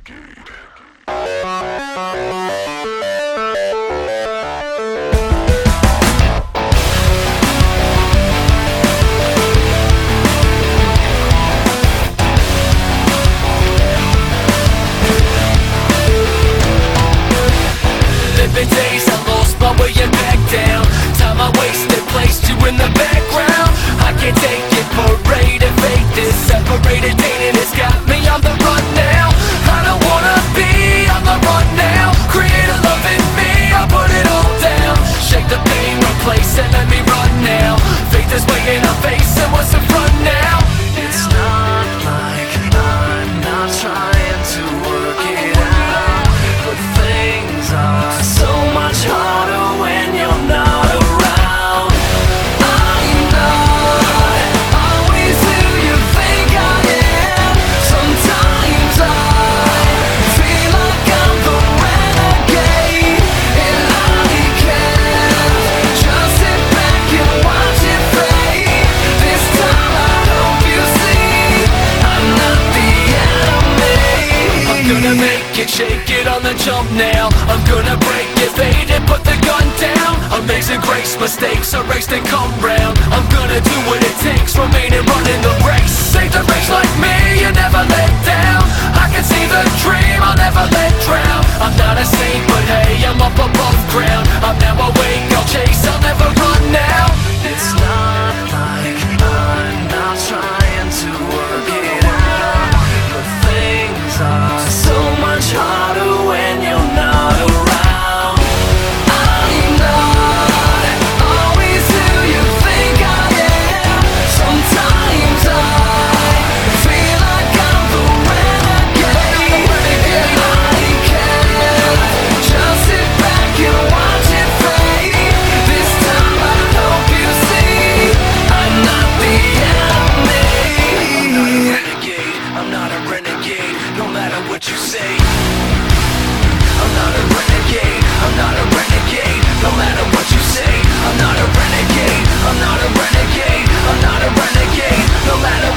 Living days I lost my way and back down. Time I wasted placed you in the background. I can't take it, parade and fake this. Separated dating has got me on the run now. I don't wanna be on the run now. Create a love in me, I put it all down. Shake the pain, replace it, let me run now. Faith is waiting, I'm facing what's in front now. It's not like I'm not trying to work it out, but things are so much harder when you're not around. I'm not always who you think I am. Sometimes I feel like I'm the renegade, and I can't just sit back and watch it fade. This time I hope you see I'm not the enemy. I'm gonna make it, shake it on the jump now. I'm gonna break it, fade it, put the gun down. Amazing grace, mistakes erased and come round. I'm gonna do what it takes, remaining running the race. Save the race like me, you never let down. I can see the dream, I'll never let drown. I'm not a saint, but hey, I'm up above ground. I'm now awake, I'll chase, I'll never run now. It's not like I'm not trying to work it out, but things are so much harder when you're not around. I'm not always who you think I am. Sometimes I feel like I'm the renegade, and I can't just sit back and watch it fade. This time I hope you see I'm not the enemy. I'm not a renegade, no matter what you say. I'm not a renegade, I'm not a renegade, no matter what you say. I'm not a renegade, I'm not a renegade, I'm not a renegade, no matter